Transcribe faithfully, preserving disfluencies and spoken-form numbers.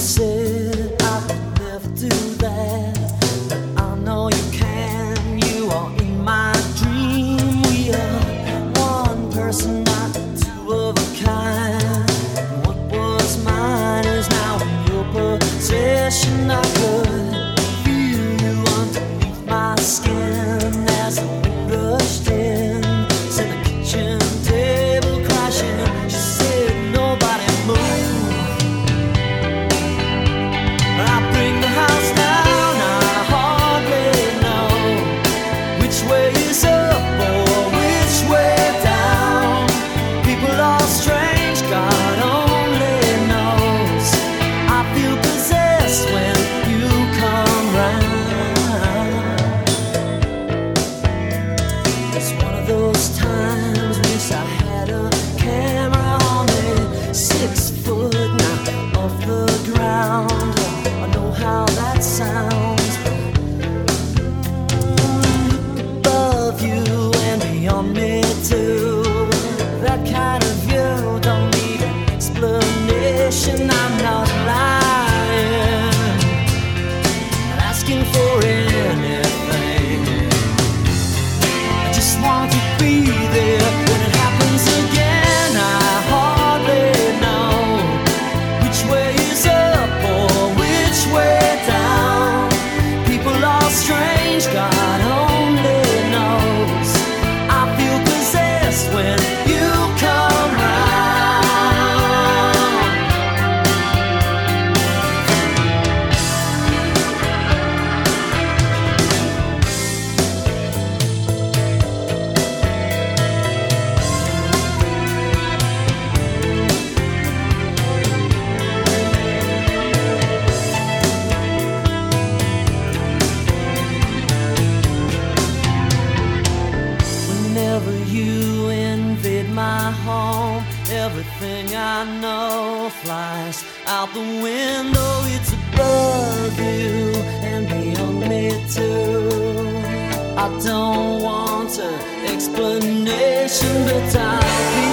said I could never do that, but I know you can. You are in my dream. We are one person, not two of a kind. And what was mine is now in your possession. I could feel you underneath my skin as the wind rushed in, sent the kitchen table crashing. She said, nobody move. I bring the house down, I hardly know which way is up or which way down. People are strange, God only knows. I feel possessed when you come round. It's one of those times, wish I had a camera on me. Six foot now off the ground. I know how that sounds. Look above you and beyond me too. That kind of view don't need an explanation. I'm not lying, not asking for anything. I just want to be there when it happens again. I hardly know which way is up or which way down. People are strange, God only knows. I feel possessed when you come round. Whenever you invade my home, everything I know flies out the window. It's above you and beyond me too. I don't want an explanation, but I'll be